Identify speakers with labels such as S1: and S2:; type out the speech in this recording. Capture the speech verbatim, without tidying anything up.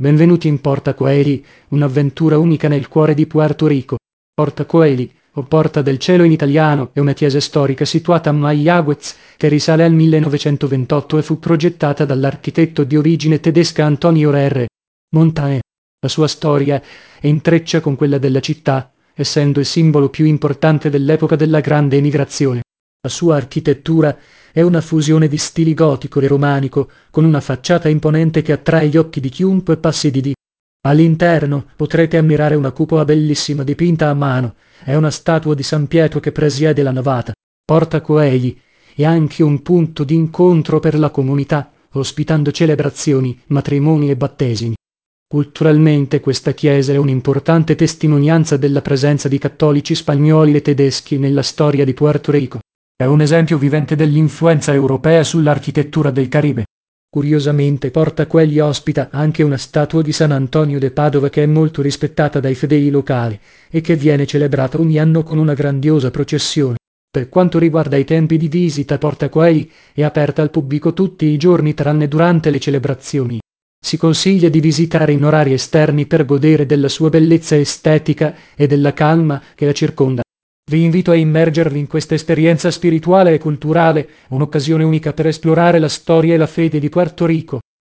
S1: Benvenuti in Porta Coeli, un'avventura unica nel cuore di Puerto Rico. Porta Coeli, o Porta del Cielo in italiano, è una chiesa storica situata a Mayagüez che risale al millenovecentoventotto e fu progettata dall'architetto di origine tedesca Antonio R. Montané. La sua storia è intreccia con quella della città, essendo il simbolo più importante dell'epoca della grande emigrazione. La sua architettura è una fusione di stili gotico e romanico, con una facciata imponente che attrae gli occhi di chiunque passi di lì. All'interno potrete ammirare una cupola bellissima dipinta a mano. È una statua di San Pietro che presiede la navata. Porta Coeli è anche un punto di incontro per la comunità, ospitando celebrazioni, matrimoni e battesimi. Culturalmente questa chiesa è un'importante testimonianza della presenza di cattolici spagnoli e tedeschi nella storia di Puerto Rico. È un esempio vivente dell'influenza europea sull'architettura del Caribe. Curiosamente, Porta Coeli ospita anche una statua di San Antonio de Padova che è molto rispettata dai fedeli locali e che viene celebrata ogni anno con una grandiosa processione. Per quanto riguarda i tempi di visita, Porta Coeli è aperta al pubblico tutti i giorni tranne durante le celebrazioni. Si consiglia di visitare in orari esterni per godere della sua bellezza estetica e della calma che la circonda. Vi invito a immergervi in questa esperienza spirituale e culturale, un'occasione unica per esplorare la storia e la fede di Puerto Rico.